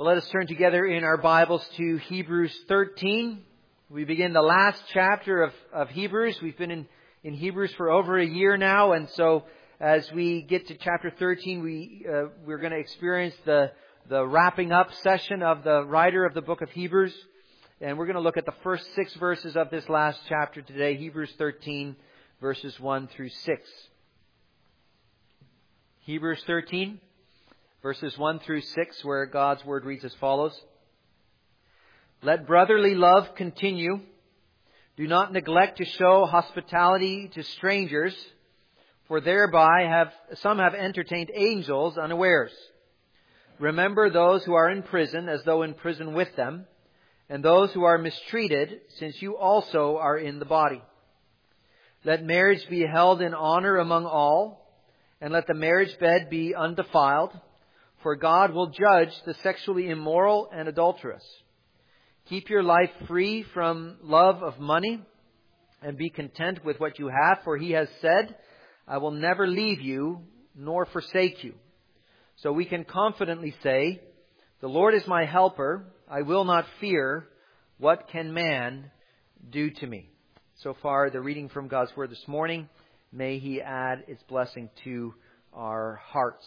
Well, let us turn together in our Bibles to Hebrews 13. We begin the last chapter of Hebrews. We've been in Hebrews for over a year now, and so as we get to chapter 13, we're going to experience the wrapping up session of the writer of the book of Hebrews. And we're going to look at the first 6 verses of this last chapter today, Hebrews 13, verses 1 through 6. Hebrews 13. Verses 1 through 6, where God's Word reads as follows. Let brotherly love continue. Do not neglect to show hospitality to strangers, for thereby some have entertained angels unawares. Remember those who are in prison as though in prison with them, and those who are mistreated, since you also are in the body. Let marriage be held in honor among all, and let the marriage bed be undefiled, for God will judge the sexually immoral and adulterous. Keep your life free from love of money and be content with what you have, for He has said, I will never leave you nor forsake you. So we can confidently say, the Lord is my helper. I will not fear. What can man do to me? So far, the reading from God's Word this morning. May He add its blessing to our hearts.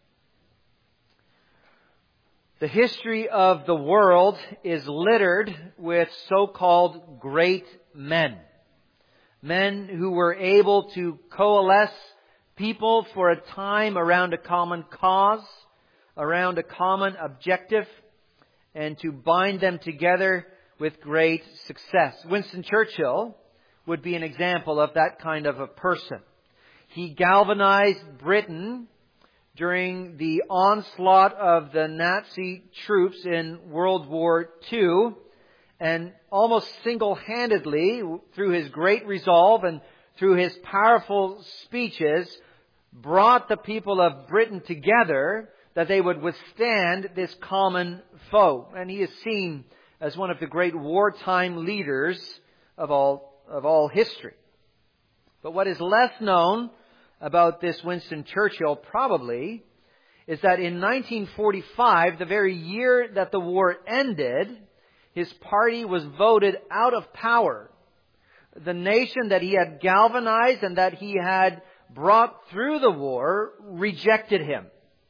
The history of the world is littered with so-called great men. Men who were able to coalesce people for a time around a common cause, around a common objective, and to bind them together with great success. Winston Churchill would be an example of that kind of a person. He galvanized Britain during the onslaught of the Nazi troops in World War II, and almost single-handedly, through his great resolve and through his powerful speeches, brought the people of Britain together that they would withstand this common foe. And he is seen as one of the great wartime leaders of all history. But what is less known about this Winston Churchill probably is that in 1945, the very year that the war ended, his party was voted out of power. The nation that he had galvanized and that he had brought through the war rejected him.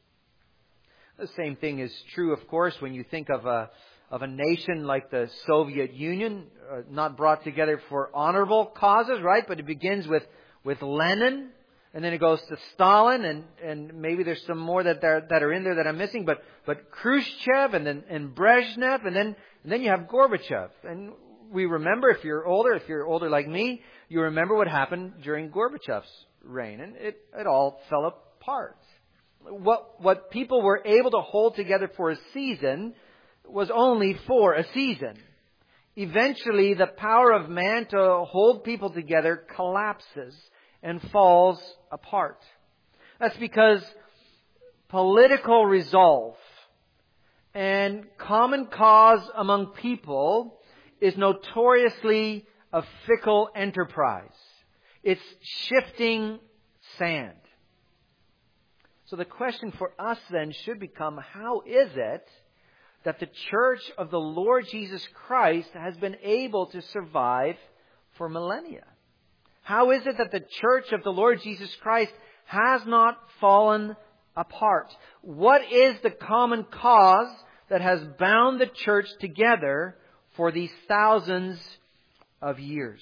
The same thing is true, of course, when you think of a nation like the Soviet Union, not brought together for honorable causes, right? But it begins with Lenin. And then it goes to Stalin, and maybe there's some more that are in there that I'm missing. But Khrushchev, and Brezhnev, and then you have Gorbachev. And we remember, if you're older like me, you remember what happened during Gorbachev's reign, and it all fell apart. What people were able to hold together for a season was only for a season. Eventually, the power of man to hold people together collapses and falls apart. That's because political resolve and common cause among people is notoriously a fickle enterprise. It's shifting sand. So the question for us then should become, how is it that the church of the Lord Jesus Christ has been able to survive for millennia? How is it that the church of the Lord Jesus Christ has not fallen apart? What is the common cause that has bound the church together for these thousands of years?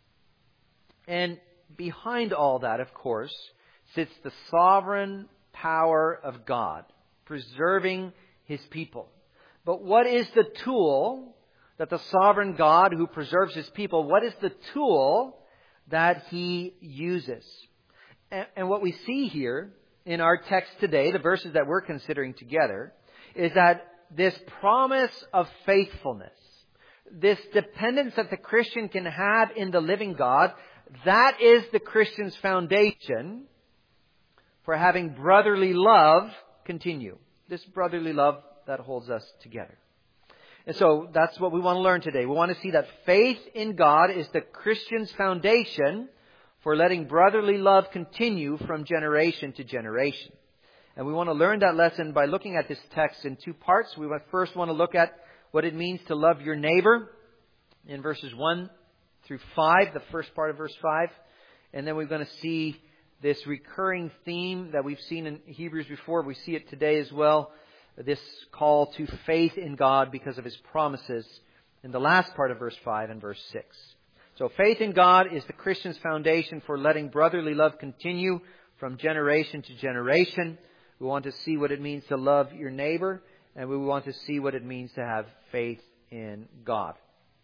And behind all that, of course, sits the sovereign power of God, preserving His people. But what is the tool that the sovereign God who preserves His people, what is the tool that He uses? And what we see here in our text today, the verses that we're considering together, is that this promise of faithfulness, this dependence that the Christian can have in the living God, that is the Christian's foundation for having brotherly love continue. This brotherly love that holds us together. And so that's what we want to learn today. We want to see that faith in God is the Christian's foundation for letting brotherly love continue from generation to generation. And we want to learn that lesson by looking at this text in two parts. We first want to look at what it means to love your neighbor in verses 1 through 5, the first part of verse 5. And then we're going to see this recurring theme that we've seen in Hebrews before. We see it today as well. This call to faith in God because of His promises in the last part of verse 5 and verse 6. So faith in God is the Christian's foundation for letting brotherly love continue from generation to generation. We want to see what it means to love your neighbor, and we want to see what it means to have faith in God.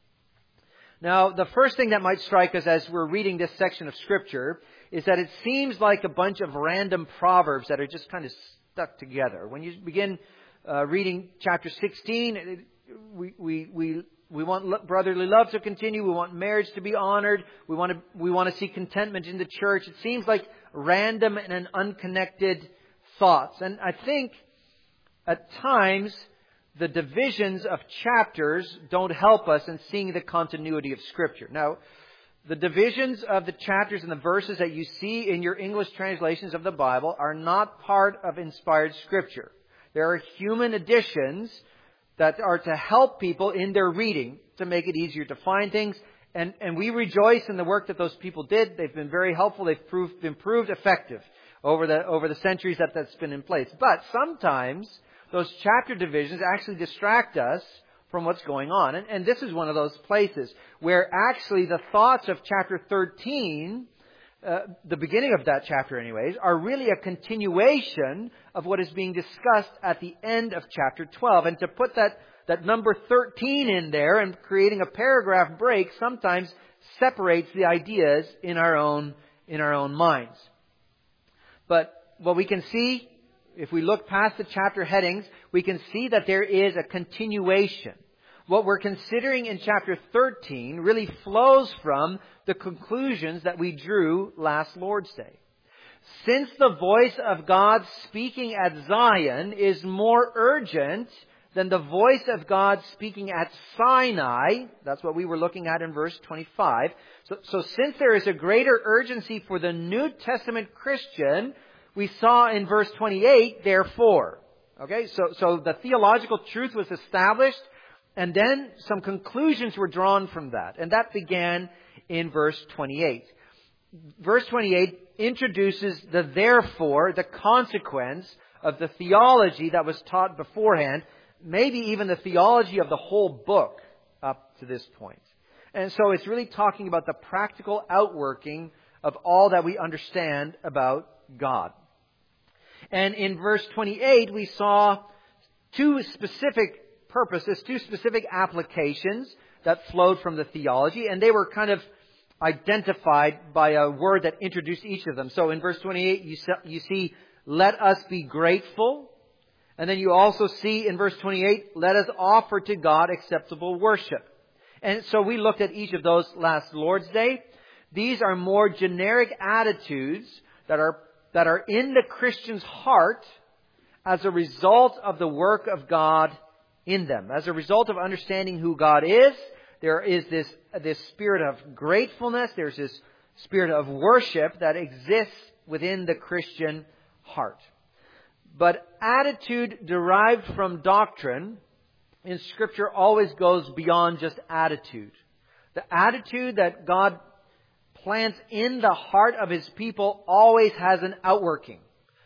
Now, the first thing that might strike us as we're reading this section of Scripture is that it seems like a bunch of random proverbs that are just kind of stuck together. When you begin reading chapter 16, we want brotherly love to continue. We want marriage to be honored. We want to see contentment in the church. It seems like random and unconnected thoughts. And I think at times the divisions of chapters don't help us in seeing the continuity of Scripture. Now, the divisions of the chapters and the verses that you see in your English translations of the Bible are not part of inspired Scripture. There are human additions that are to help people in their reading to make it easier to find things. And we rejoice in the work that those people did. They've been very helpful. They've been proved effective over the centuries that's been in place. But sometimes those chapter divisions actually distract us from what's going on. And this is one of those places where actually the thoughts of chapter 13, the beginning of that chapter anyways, are really a continuation of what is being discussed at the end of chapter 12. And to put that number 13 in there and creating a paragraph break sometimes separates the ideas in our own minds. But what we can see, if we look past the chapter headings, we can see that there is a continuation. What we're considering in chapter 13 really flows from the conclusions that we drew last Lord's Day. Since the voice of God speaking at Zion is more urgent than the voice of God speaking at Sinai, that's what we were looking at in verse 25. So since there is a greater urgency for the New Testament Christian, we saw in verse 28, therefore. Okay, so the theological truth was established, and then some conclusions were drawn from that. And that began in verse 28. Verse 28 introduces the therefore, the consequence of the theology that was taught beforehand, maybe even the theology of the whole book up to this point. And so it's really talking about the practical outworking of all that we understand about God. And in verse 28, we saw two specific purposes, two specific applications that flowed from the theology, and they were kind of identified by a word that introduced each of them. So in verse 28, you see, let us be grateful. And then you also see in verse 28, let us offer to God acceptable worship. And so we looked at each of those last Lord's Day. These are more generic attitudes that are in the Christian's heart as a result of the work of God in them. As a result of understanding who God is, there is this spirit of gratefulness, there's this spirit of worship that exists within the Christian heart. But attitude derived from doctrine in Scripture always goes beyond just attitude. The attitude that God plants in the heart of His people always has an outworking.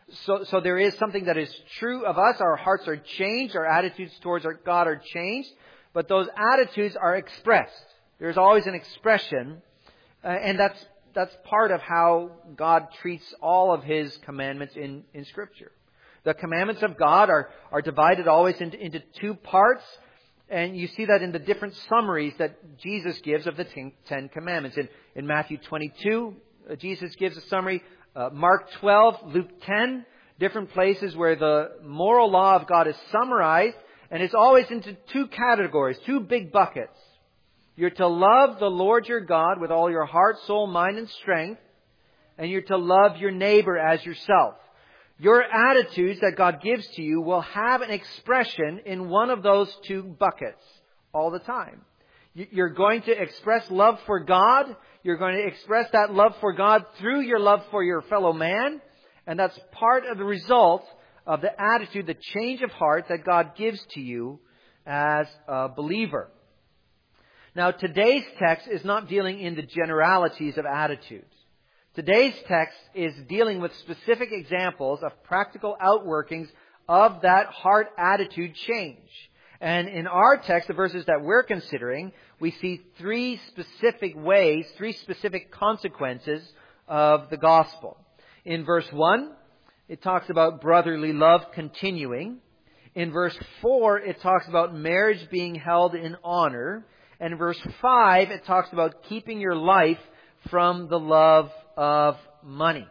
So there is something that is true of us. Our hearts are changed. Our attitudes towards our God are changed. But those attitudes are expressed. There's always an expression. And that's part of how God treats all of His commandments in Scripture. The commandments of God are divided always into two parts. And you see that in the different summaries that Jesus gives of the Ten Commandments. In Matthew 22, Jesus gives a summary. Mark 12, Luke 10, different places where the moral law of God is summarized. And it's always into two categories, two big buckets. You're to love the Lord your God with all your heart, soul, mind, and strength. And you're to love your neighbor as yourself. Your attitudes that God gives to you will have an expression in one of those two buckets all the time. You're going to express love for God. You're going to express that love for God through your love for your fellow man. And that's part of the result of the attitude, the change of heart that God gives to you as a believer. Now, today's text is not dealing in the generalities of attitudes. Today's text is dealing with specific examples of practical outworkings of that heart attitude change. And in our text, the verses that we're considering, we see three specific ways, three specific consequences of the gospel. In verse 1, it talks about brotherly love continuing. In verse 4, it talks about marriage being held in honor. And in verse 5, it talks about keeping your life from the love of money.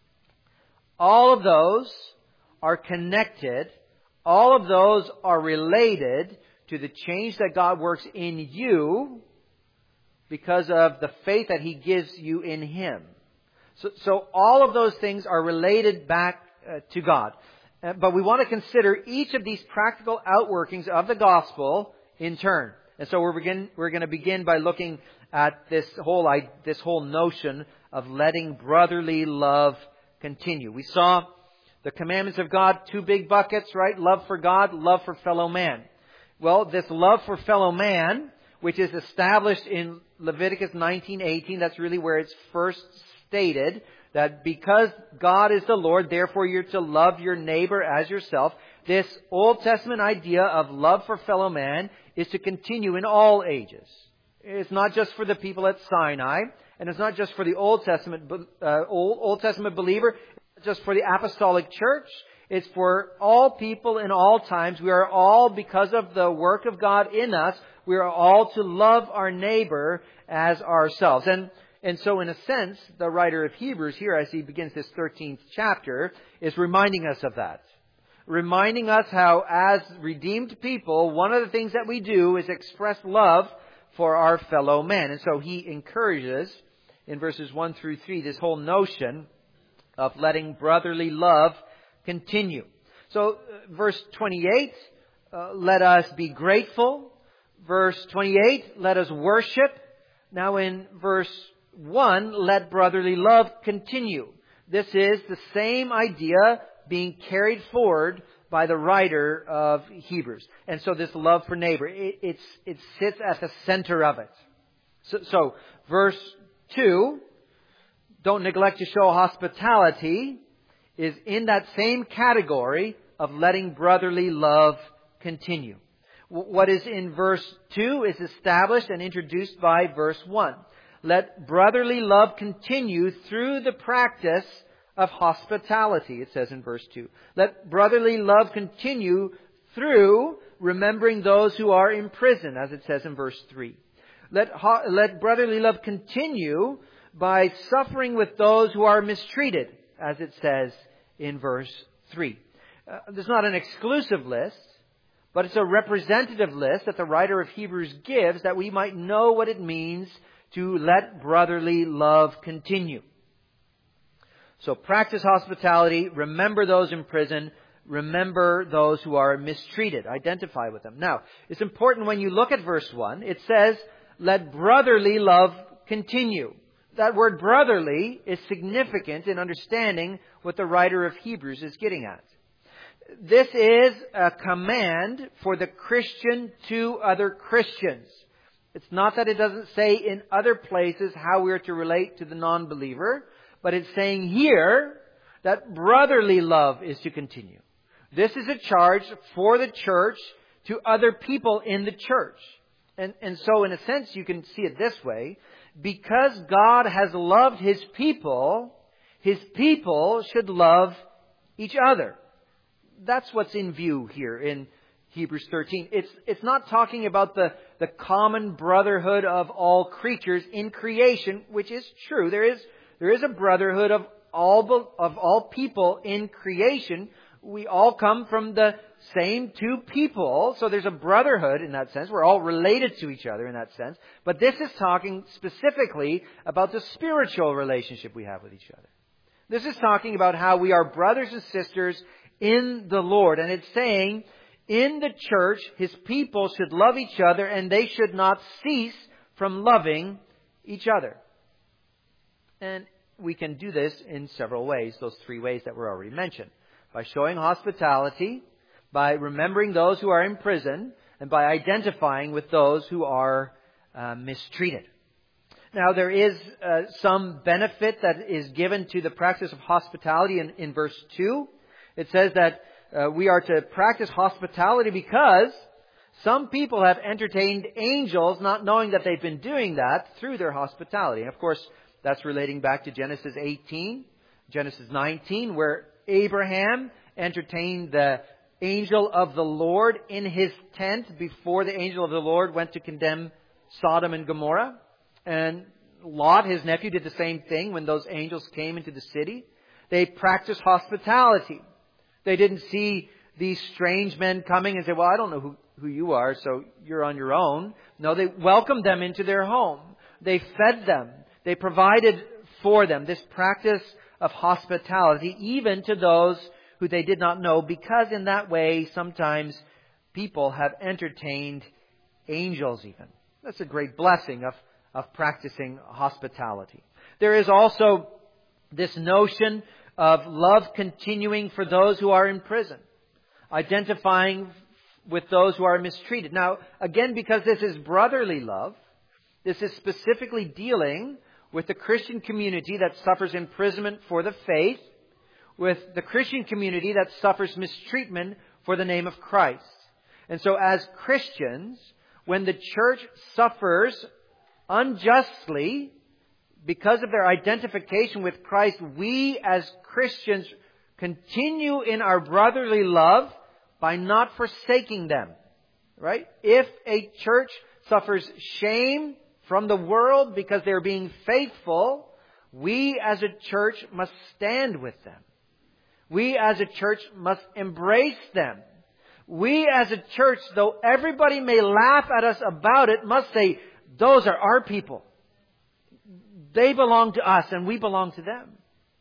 All of those are connected. All of those are related to the change that God works in you because of the faith that He gives you in Him. So all of those things are related back to God. But we want to consider each of these practical outworkings of the gospel in turn. And so we're going to begin by looking at this whole notion of letting brotherly love continue. We saw the commandments of God, two big buckets, right? Love for God, love for fellow man. Well, this love for fellow man, which is established in Leviticus 19:18, that's really where it's first stated, that because God is the Lord, therefore you're to love your neighbor as yourself. This Old Testament idea of love for fellow man is to continue in all ages. It's not just for the people at Sinai, and it's not just for the Old Testament believer, it's just for the apostolic church. It's for all people in all times. We are all, because of the work of God in us, we are all to love our neighbor as ourselves. And so in a sense, the writer of Hebrews here, as he begins this 13th chapter, is reminding us of that. Reminding us how, as redeemed people, one of the things that we do is express love for our fellow men. And so he encourages, in verses 1 through 3, this whole notion of letting brotherly love continue. So, verse 28, let us be grateful. Verse 28, let us worship. Now in verse 1, let brotherly love continue. This is the same idea being carried forward by the writer of Hebrews. And so this love for neighbor, it sits at the center of it. So verse 2, don't neglect to show hospitality, is in that same category of letting brotherly love continue. What is in verse 2 is established and introduced by verse 1. Let brotherly love continue through the practice of hospitality, it says in verse 2. Let brotherly love continue through remembering those who are in prison, as it says in verse 3. Let brotherly love continue by suffering with those who are mistreated, as it says in verse 3. There's not an exclusive list, but it's a representative list that the writer of Hebrews gives that we might know what it means to let brotherly love continue. So practice hospitality, remember those in prison, remember those who are mistreated, identify with them. Now, it's important when you look at verse 1, it says, let brotherly love continue. That word brotherly is significant in understanding what the writer of Hebrews is getting at. This is a command for the Christian to other Christians. It's not that it doesn't say in other places how we are to relate to the non-believer, but it's saying here that brotherly love is to continue. This is a charge for the church to other people in the church. And so in a sense you can see it this way. Because God has loved His people should love each other. That's what's in view here in Hebrews 13. It's not talking about the common brotherhood of all creatures in creation, which is true. There is a brotherhood of all people in creation. We all come from the same two people. So there's a brotherhood in that sense. We're all related to each other in that sense. But this is talking specifically about the spiritual relationship we have with each other. This is talking about how we are brothers and sisters in the Lord. And it's saying in the church, His people should love each other and they should not cease from loving each other. And we can do this in several ways, those three ways that were already mentioned. by showing hospitality, by remembering those who are in prison, and by identifying with those who are mistreated. Now, there is some benefit that is given to the practice of hospitality in verse 2. It says that we are to practice hospitality because some people have entertained angels not knowing that they've been doing that through their hospitality. And of course, that's relating back to Genesis 18, Genesis 19, where Abraham entertained the angel of the Lord in his tent before the angel of the Lord went to condemn Sodom and Gomorrah. And Lot, his nephew, did the same thing when those angels came into the city. They practiced hospitality. They didn't see these strange men coming and say, well, I don't know who you are, so you're on your own. No, they welcomed them into their home. They fed them. They provided for them. This practice of hospitality, even to those who they did not know, because in that way, sometimes people have entertained angels even. That's a great blessing of practicing hospitality. There is also this notion of love continuing for those who are in prison, identifying with those who are mistreated. Now, again, because this is brotherly love, this is specifically dealing with the Christian community that suffers imprisonment for the faith, with the Christian community that suffers mistreatment for the name of Christ. And so as Christians, when the church suffers unjustly because of their identification with Christ, we as Christians continue in our brotherly love by not forsaking them. Right? If a church suffers shame from the world because they're being faithful, we as a church must stand with them. We as a church must embrace them. We as a church, though everybody may laugh at us about it, must say, those are our people. They belong to us and we belong to them.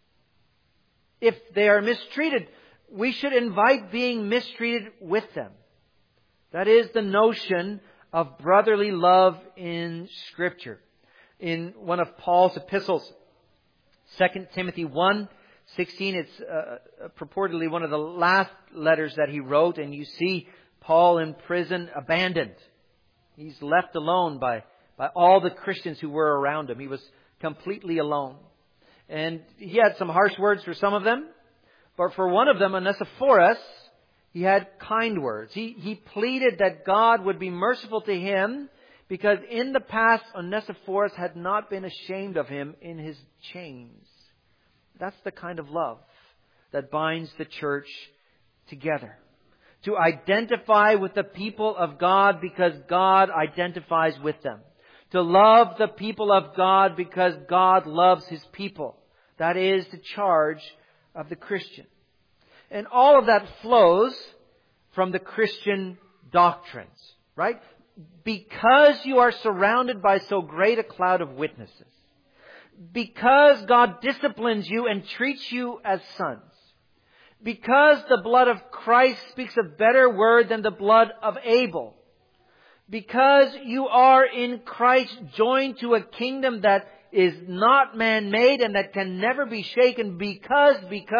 If they are mistreated, we should invite being mistreated with them. That is the notion of brotherly love in Scripture. In one of Paul's epistles, 2 Timothy 1:16, it's purportedly one of the last letters that he wrote, and you see Paul in prison abandoned. He's left alone by all the Christians who were around him. He was completely alone. And he had some harsh words for some of them, but for one of them, Onesiphorus, he had kind words. He pleaded that God would be merciful to him because in the past, Onesiphorus had not been ashamed of him in his chains. That's the kind of love that binds the church together. To identify with the people of God because God identifies with them. To love the people of God because God loves His people. That is the charge of the Christian. And all of that flows from the Christian doctrines, right? Because you are surrounded by so great a cloud of witnesses. Because God disciplines you and treats you as sons. Because the blood of Christ speaks a better word than the blood of Abel. Because you are in Christ joined to a kingdom that is not man-made and that can never be shaken. Because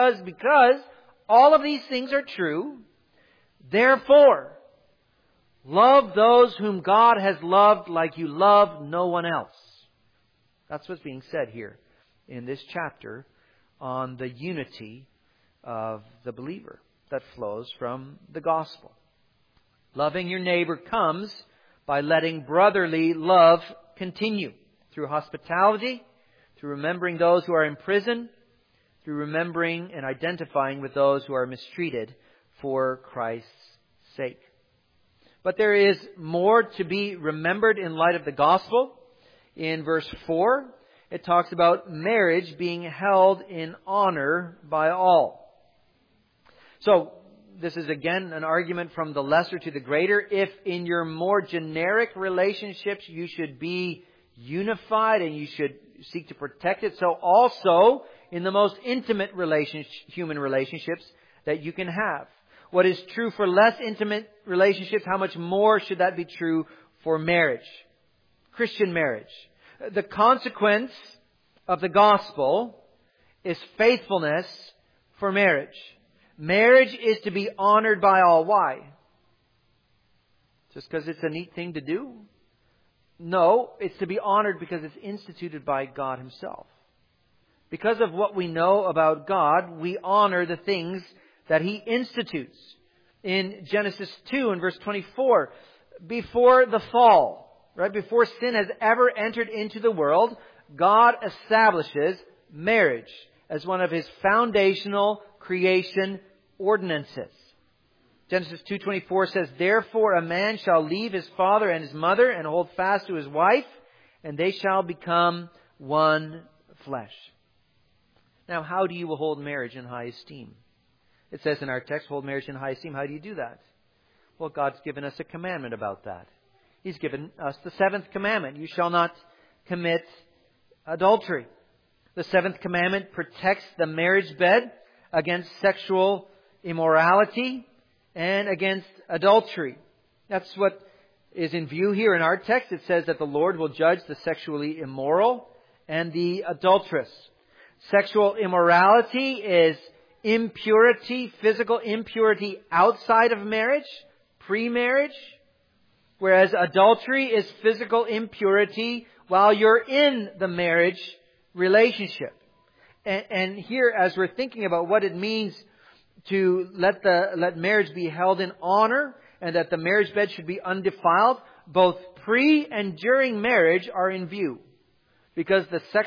all of these things are true. Therefore, love those whom God has loved like you love no one else. That's what's being said here in this chapter on the unity of the believer that flows from the gospel. Loving your neighbor comes by letting brotherly love continue through hospitality, through remembering those who are in prison, through remembering and identifying with those who are mistreated for Christ's sake. But there is more to be remembered in light of the gospel. In verse 4, it talks about marriage being held in honor by all. So, this is again an argument from the lesser to the greater. If in your more generic relationships you should be unified and you should seek to protect it, so also in the most intimate human relationships that you can have. What is true for less intimate relationships, how much more should that be true for marriage? Christian marriage. The consequence of the gospel is faithfulness for marriage. Marriage is to be honored by all. Why? Just because it's a neat thing to do? No, it's to be honored because it's instituted by God Himself. Because of what we know about God, we honor the things that He institutes. In Genesis 2 and verse 24, before the fall, right, before sin has ever entered into the world, God establishes marriage as one of His foundational creation ordinances. Genesis 2:24 says, "Therefore a man shall leave his father and his mother and hold fast to his wife, and they shall become one flesh." Now, how do you hold marriage in high esteem? It says in our text, hold marriage in high esteem. How do you do that? Well, God's given us a commandment about that. He's given us the seventh commandment. You shall not commit adultery. The seventh commandment protects the marriage bed against sexual immorality and against adultery. That's what is in view here in our text. It says that the Lord will judge the sexually immoral and the adulteress. Sexual immorality is impurity, physical impurity outside of marriage, pre-marriage. Whereas adultery is physical impurity while you're in the marriage relationship. And here, as we're thinking about what it means to let marriage be held in honor and that the marriage bed should be undefiled, both pre and during marriage are in view. Because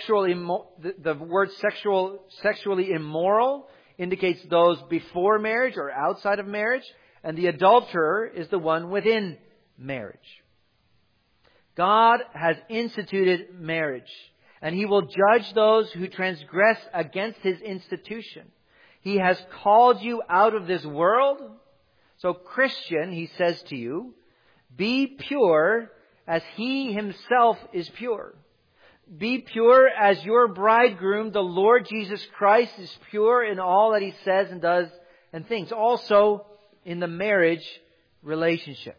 the word sexually immoral indicates those before marriage or outside of marriage, and the adulterer is the one within marriage. God has instituted marriage, and He will judge those who transgress against His institution. He has called you out of this world. So, Christian, He says to you, be pure as He Himself is pure. Be pure as your bridegroom, the Lord Jesus Christ, is pure in all that He says and does and thinks. Also in the marriage relationship.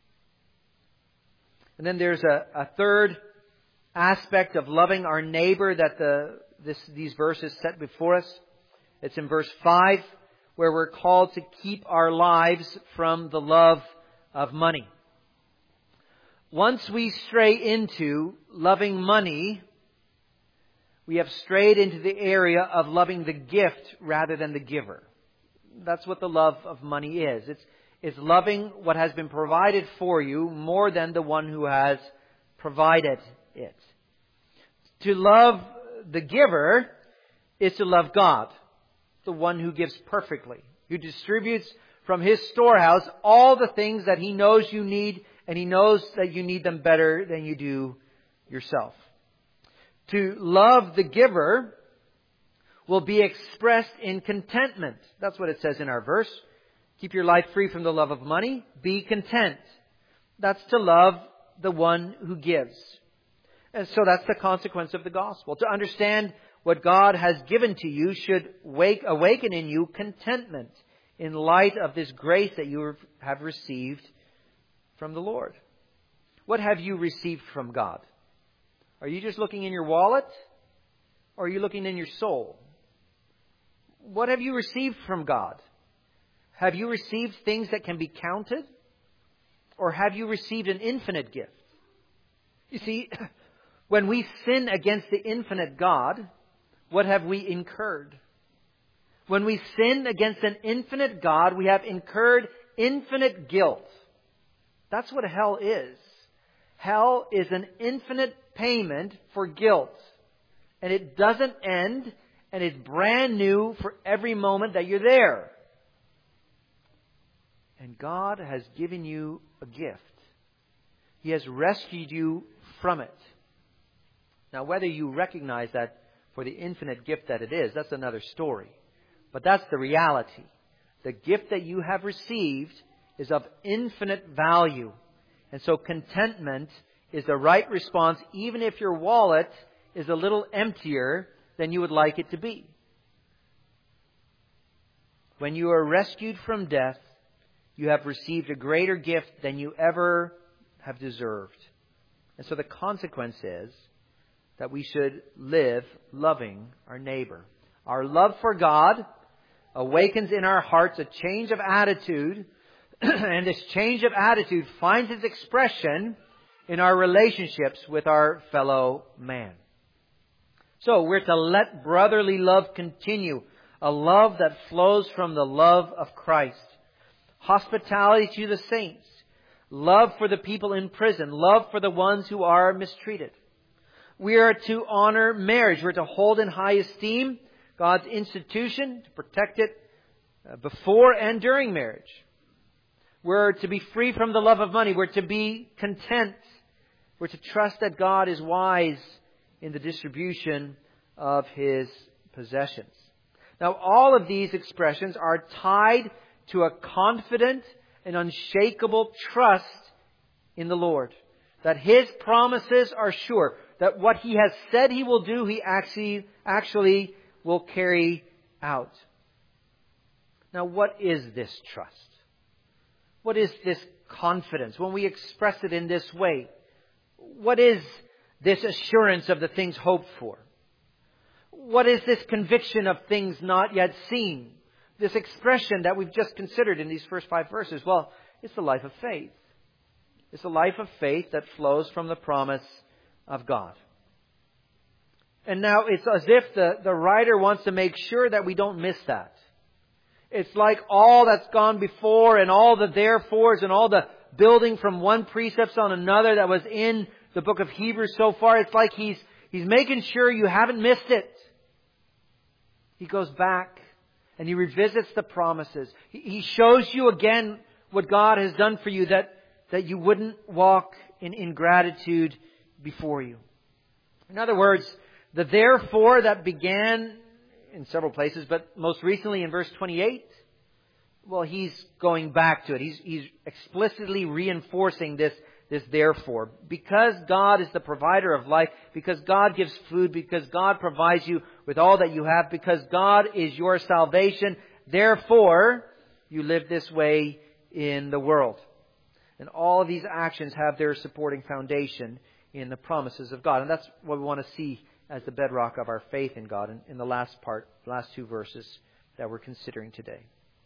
And then there's a third aspect of loving our neighbor that these verses set before us. It's in verse 5, where we're called to keep our lives from the love of money. Once we stray into loving money, we have strayed into the area of loving the gift rather than the giver. That's what the love of money is. It's loving what has been provided for you more than the one who has provided it. To love the giver is to love God, the one who gives perfectly, who distributes from His storehouse all the things that He knows you need, and He knows that you need them better than you do yourself. To love the giver will be expressed in contentment. That's what it says in our verse. Keep your life free from the love of money. Be content. That's to love the one who gives. And so that's the consequence of the gospel. To understand what God has given to you should awaken in you contentment in light of this grace that you have received from the Lord. What have you received from God? Are you just looking in your wallet? Or are you looking in your soul? What have you received from God? Have you received things that can be counted? Or have you received an infinite gift? You see, when we sin against the infinite God, what have we incurred? When we sin against an infinite God, we have incurred infinite guilt. That's what hell is. Hell is an infinite payment for guilt. And it doesn't end, and it's brand new for every moment that you're there. And God has given you a gift. He has rescued you from it. Now, whether you recognize that for the infinite gift that it is, that's another story. But that's the reality. The gift that you have received is of infinite value. And so contentment is the right response, even if your wallet is a little emptier than you would like it to be. When you are rescued from death, you have received a greater gift than you ever have deserved. And so the consequence is that we should live loving our neighbor. Our love for God awakens in our hearts a change of attitude, and this change of attitude finds its expression in our relationships with our fellow man. So we're to let brotherly love continue, a love that flows from the love of Christ. Hospitality to the saints, love for the people in prison, love for the ones who are mistreated. We are to honor marriage. We're to hold in high esteem God's institution, to protect it before and during marriage. We're to be free from the love of money. We're to be content. We're to trust that God is wise in the distribution of His possessions. Now, all of these expressions are tied to a confident and unshakable trust in the Lord. That His promises are sure. That what He has said He will do, He actually will carry out. Now, what is this trust? What is this confidence when we express it in this way? What is this assurance of the things hoped for? What is this conviction of things not yet seen? This expression that we've just considered in these first 5 verses. Well, it's the life of faith. It's a life of faith that flows from the promise of God. And now it's as if the writer wants to make sure that we don't miss that. It's like all that's gone before and all the therefores and all the building from one precept on another that was in the book of Hebrews so far. It's like he's making sure you haven't missed it. He goes back and he revisits the promises. He shows you again what God has done for you, that you wouldn't walk in ingratitude before you. In other words, the therefore that began in several places, but most recently in verse 28, well, he's going back to it. He's explicitly reinforcing this therefore. Because God is the provider of life, because God gives food, because God provides you with all that you have, because God is your salvation, therefore you live this way in the world. And all of these actions have their supporting foundation in the promises of God. And that's what we want to see as the bedrock of our faith in God in the last 2 verses that we're considering today.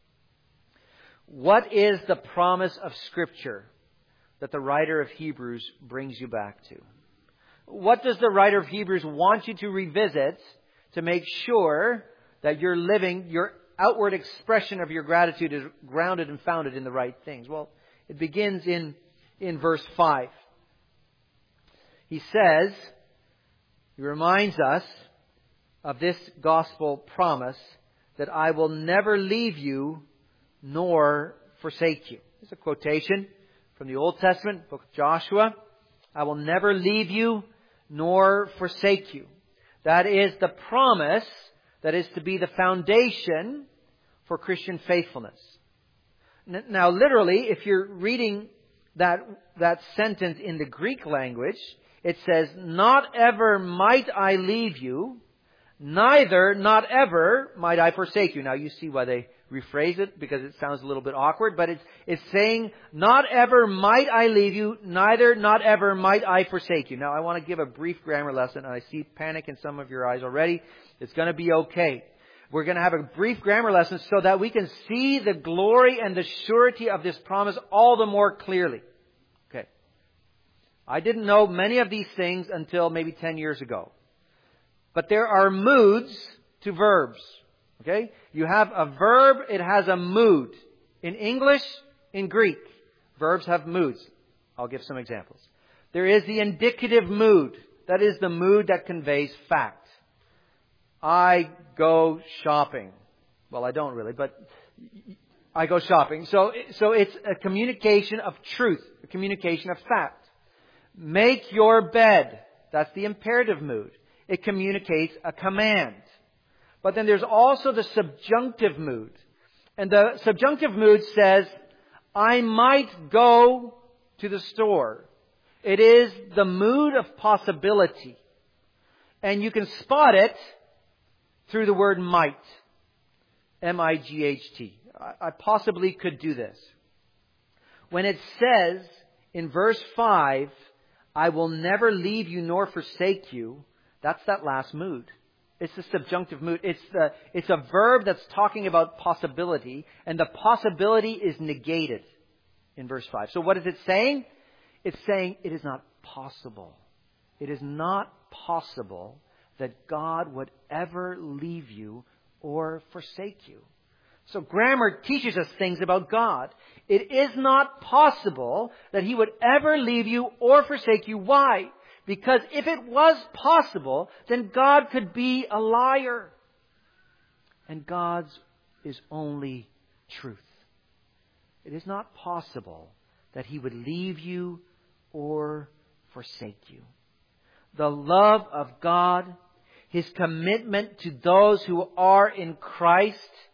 What is the promise of Scripture that the writer of Hebrews brings you back to? What does the writer of Hebrews want you to revisit to make sure that you're living, your outward expression of your gratitude is grounded and founded in the right things? Well, it begins in verse 5. He reminds us of this gospel promise that I will never leave you nor forsake you. It's a quotation from the Old Testament, book of Joshua. I will never leave you nor forsake you. That is the promise that is to be the foundation for Christian faithfulness. Now, literally, if you're reading that sentence in the Greek language, it says, not ever might I leave you, neither not ever might I forsake you. Now, you see why they rephrase it, because it sounds a little bit awkward, but it's saying, not ever might I leave you, neither not ever might I forsake you. Now, I want to give a brief grammar lesson, and I see panic in some of your eyes already. It's going to be okay. We're going to have a brief grammar lesson so that we can see the glory and the surety of this promise all the more clearly. Okay. I didn't know many of these things until maybe 10 years ago. But there are moods to verbs. Okay? You have a verb, it has a mood. In English, in Greek, verbs have moods. I'll give some examples. There is the indicative mood. That is the mood that conveys fact. I go shopping. Well, I don't really, but I go shopping. So it's a communication of truth, a communication of fact. Make your bed. That's the imperative mood. It communicates a command. But then there's also the subjunctive mood. And the subjunctive mood says, I might go to the store. It is the mood of possibility. And you can spot it through the word might. M-I-G-H-T. I possibly could do this. When it says in verse 5, I will never leave you nor forsake you, that's that last mood. It's the subjunctive mood. It's a verb that's talking about possibility, and the possibility is negated in verse 5. So what is it saying? It's saying it is not possible. It is not possible that God would ever leave you or forsake you. So grammar teaches us things about God. It is not possible that He would ever leave you or forsake you. Why? Because if it was possible, then God could be a liar. And God's is only truth. It is not possible that He would leave you or forsake you. The love of God, His commitment to those who are in Christ,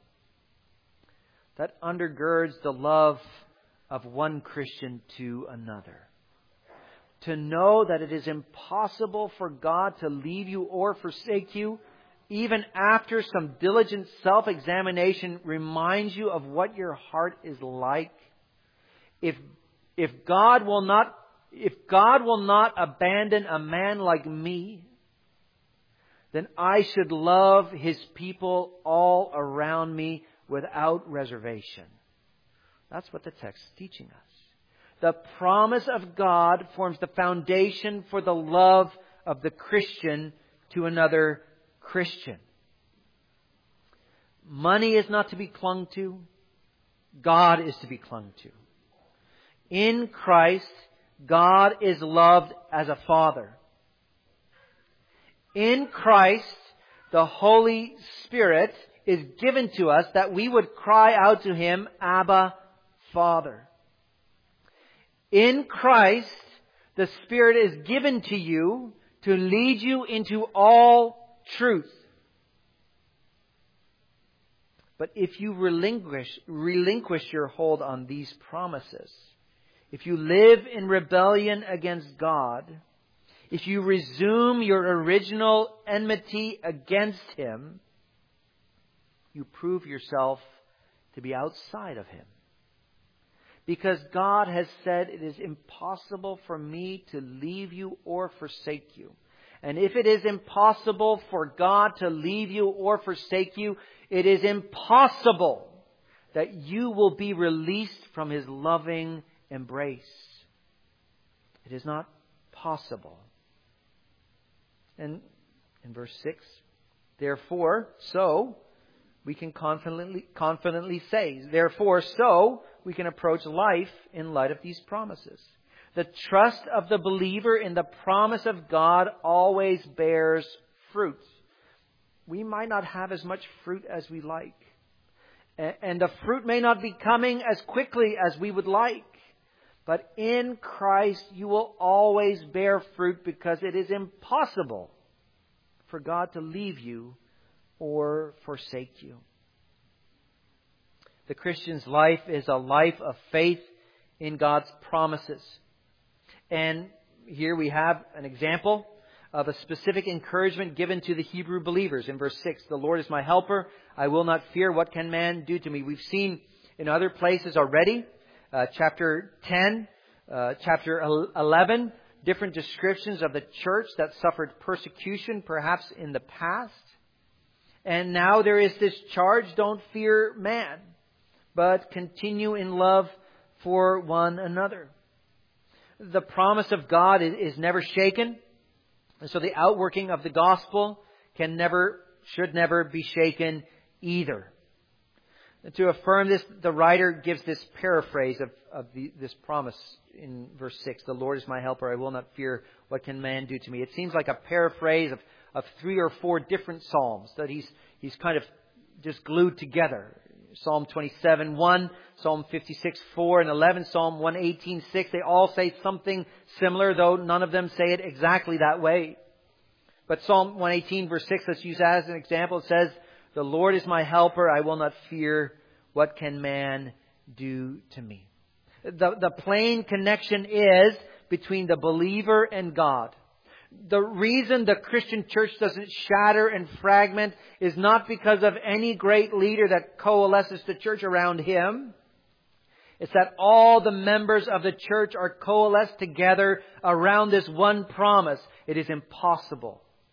that undergirds the love of one Christian to another. To know that it is impossible for God to leave you or forsake you, even after some diligent self-examination reminds you of what your heart is like. If God will not abandon a man like me, then I should love His people all around me without reservation. That's what the text is teaching us. The promise of God forms the foundation for the love of the Christian to another Christian. Money is not to be clung to. God is to be clung to. In Christ, God is loved as a Father. In Christ, the Holy Spirit is given to us that we would cry out to Him, Abba, Father. In Christ, the Spirit is given to you to lead you into all truth. But if you relinquish your hold on these promises, if you live in rebellion against God, if you resume your original enmity against Him, you prove yourself to be outside of Him. Because God has said, it is impossible for me to leave you or forsake you. And if it is impossible for God to leave you or forsake you, it is impossible that you will be released from His loving embrace. It is not possible. And in verse 6, therefore, so we can confidently say, therefore, so we can approach life in light of these promises. The trust of the believer in the promise of God always bears fruit. We might not have as much fruit as we like. And the fruit may not be coming as quickly as we would like. But in Christ you will always bear fruit, because it is impossible for God to leave you or forsake you. The Christian's life is a life of faith in God's promises. And here we have an example of a specific encouragement given to the Hebrew believers. In verse 6, the Lord is my helper. I will not fear. What can man do to me? We've seen in other places already, chapter 10, chapter 11, different descriptions of the church that suffered persecution, perhaps in the past. And now there is this charge, don't fear man, but continue in love for one another. The promise of God is never shaken. And so the outworking of the gospel should never be shaken either. And to affirm this, the writer gives this paraphrase of this promise in verse 6. The Lord is my helper. I will not fear. What can man do to me? It seems like a paraphrase of 3 or 4 different psalms that he's kind of just glued together. Psalm 27:1, Psalm 56:4 and 11, Psalm 118:6. They all say something similar, though none of them say it exactly that way. But Psalm 118 verse 6, let's use that as an example. It says, the Lord is my helper. I will not fear. What can man do to me? The plain connection is between the believer and God. The reason the Christian church doesn't shatter and fragment is not because of any great leader that coalesces the church around him. It's that all the members of the church are coalesced together around this one promise. It is impossible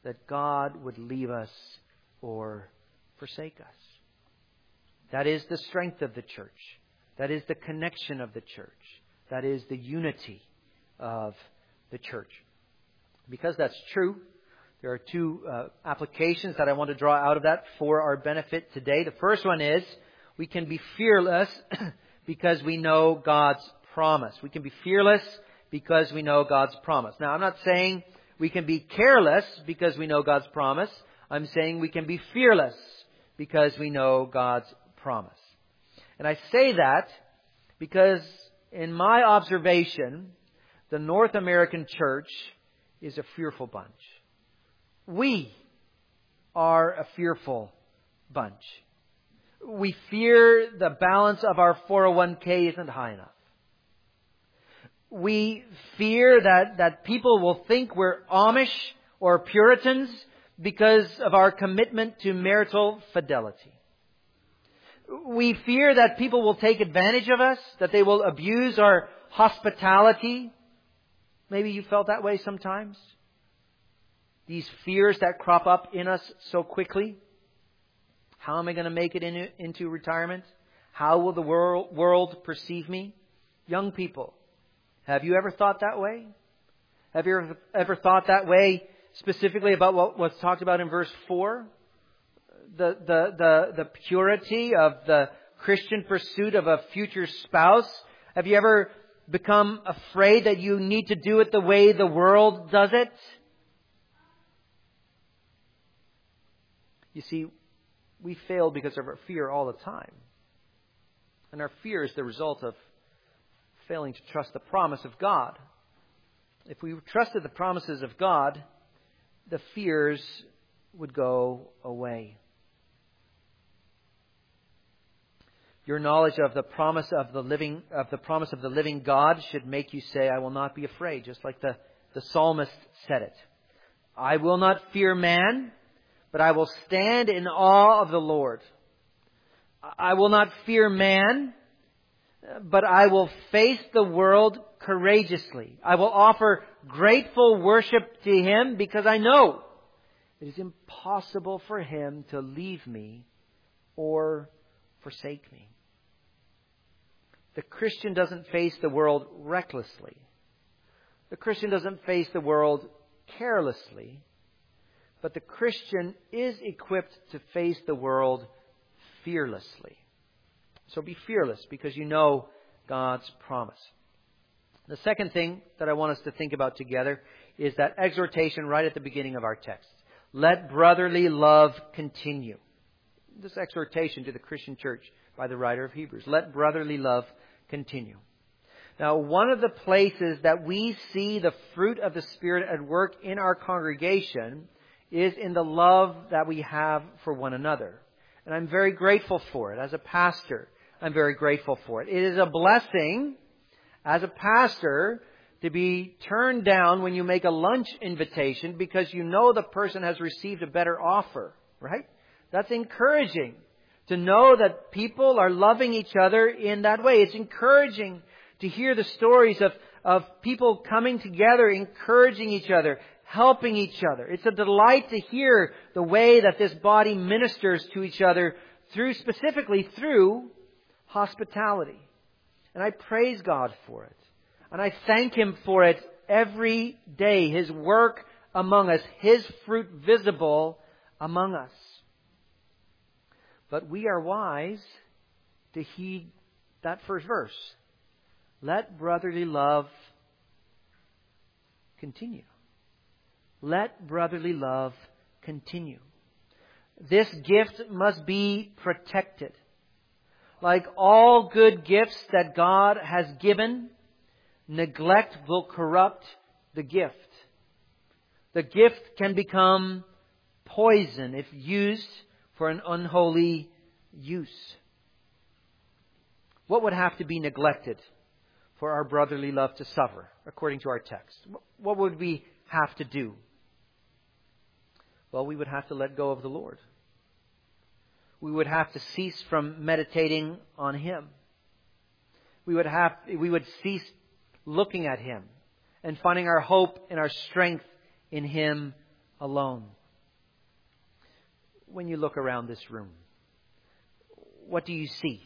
that God would leave us or forsake us. That is the strength of the church. That is the connection of the church. That is the unity of the church. Because that's true, there are two applications that I want to draw out of that for our benefit today. The first one is we can be fearless because we know God's promise. We can be fearless because we know God's promise. Now, I'm not saying we can be careless because we know God's promise. I'm saying we can be fearless because we know God's promise. And I say that because in my observation, the North American church is a fearful bunch. We are a fearful bunch. We fear the balance of our 401k isn't high enough. We fear that people will think we're Amish or Puritans because of our commitment to marital fidelity. We fear that people will take advantage of us, that they will abuse our hospitality. Maybe you felt that way sometimes. These fears that crop up in us so quickly. How am I going to make it into retirement? How will the world perceive me? Young people, have you ever thought that way? Have you ever thought that way specifically about what was talked about in verse 4? The purity of the Christian pursuit of a future spouse. Have you ever become afraid that you need to do it the way the world does it? You see, we fail because of our fear all the time. And our fear is the result of failing to trust the promise of God. If we trusted the promises of God, the fears would go away. Your knowledge of the promise of the living God should make you say, I will not be afraid, just like the psalmist said it. I will not fear man, but I will stand in awe of the Lord. I will not fear man, but I will face the world courageously. I will offer grateful worship to Him because I know it is impossible for Him to leave me or forsake me. The Christian doesn't face the world recklessly. The Christian doesn't face the world carelessly. But the Christian is equipped to face the world fearlessly. So be fearless because you know God's promise. The second thing that I want us to think about together is that exhortation right at the beginning of our text. Let brotherly love continue. This exhortation to the Christian church by the writer of Hebrews. Let brotherly love continue. Now, one of the places that we see the fruit of the Spirit at work in our congregation is in the love that we have for one another. And I'm very grateful for it. As a pastor, I'm very grateful for it. It is a blessing as a pastor to be turned down when you make a lunch invitation because you know the person has received a better offer, right? That's encouraging to know that people are loving each other in that way. It's encouraging to hear the stories of people coming together, encouraging each other, helping each other. It's a delight to hear the way that this body ministers to each other specifically through hospitality. And I praise God for it. And I thank Him for it every day. His work among us, His fruit visible among us. But we are wise to heed that first verse. Let brotherly love continue. Let brotherly love continue. This gift must be protected. Like all good gifts that God has given, neglect will corrupt the gift. The gift can become poison if used for an unholy use. What would have to be neglected for our brotherly love to suffer, according to our text? What would we have to do? Well, we would have to let go of the Lord. We would have to cease from meditating on Him. We would cease looking at Him and finding our hope and our strength in Him alone. When you look around this room, what do you see?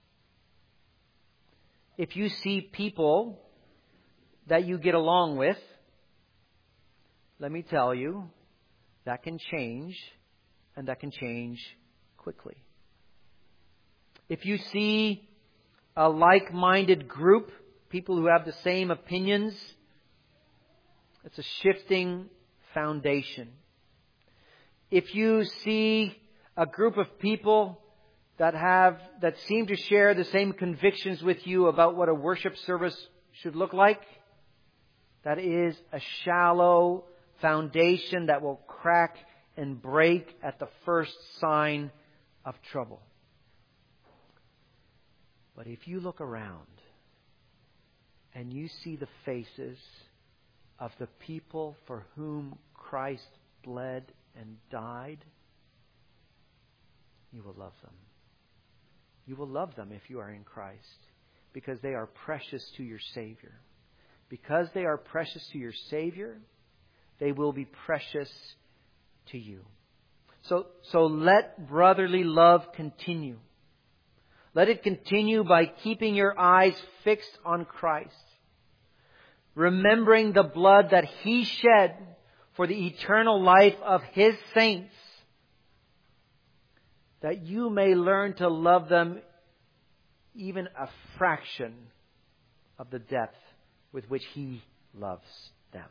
If you see people that you get along with, let me tell you, that can change, and that can change quickly. If you see a like-minded group, people who have the same opinions, it's a shifting foundation. If you see a group of people that seem to share the same convictions with you about what a worship service should look like, that is a shallow foundation that will crack and break at the first sign of trouble. But if you look around and you see the faces of the people for whom Christ bled and died, you will love them. You will love them if you are in Christ, because they are precious to your Savior. Because they are precious to your Savior, they will be precious to you. So let brotherly love continue. Let it continue by keeping your eyes fixed on Christ, remembering the blood that He shed for the eternal life of His saints, that you may learn to love them even a fraction of the depth with which He loves them.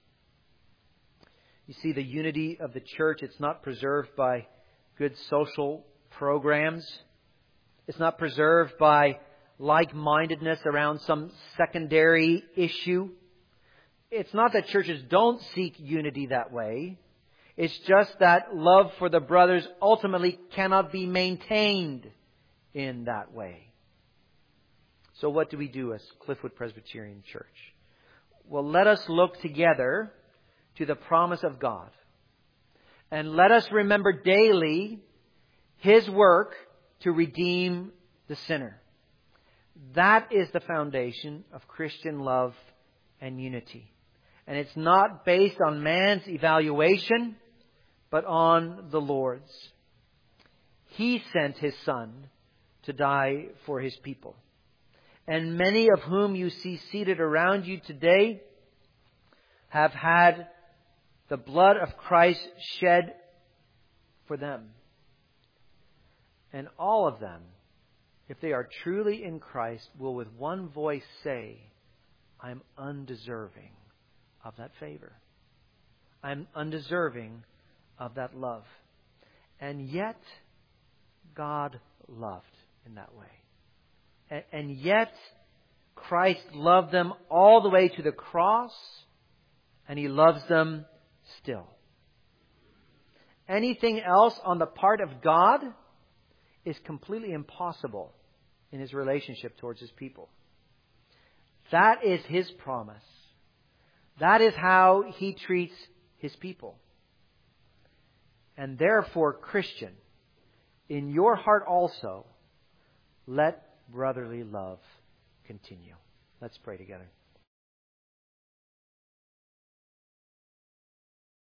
You see, the unity of the church, it's not preserved by good social programs. It's not preserved by like-mindedness around some secondary issue. It's not that churches don't seek unity that way. It's just that love for the brothers ultimately cannot be maintained in that way. So what do we do as Cliffwood Presbyterian Church? Well, let us look together to the promise of God. And let us remember daily His work to redeem the sinner. That is the foundation of Christian love and unity. And it's not based on man's evaluation, but on the Lord's. He sent His Son to die for His people. And many of whom you see seated around you today have had the blood of Christ shed for them. And all of them, if they are truly in Christ, will with one voice say, I'm undeserving of that favor. I'm undeserving of that love. And yet, God loved in that way. And yet, Christ loved them all the way to the cross, and He loves them still. Anything else on the part of God is completely impossible in His relationship towards His people. That is His promise. That is how He treats His people. And therefore, Christian, in your heart also, let brotherly love continue. Let's pray together.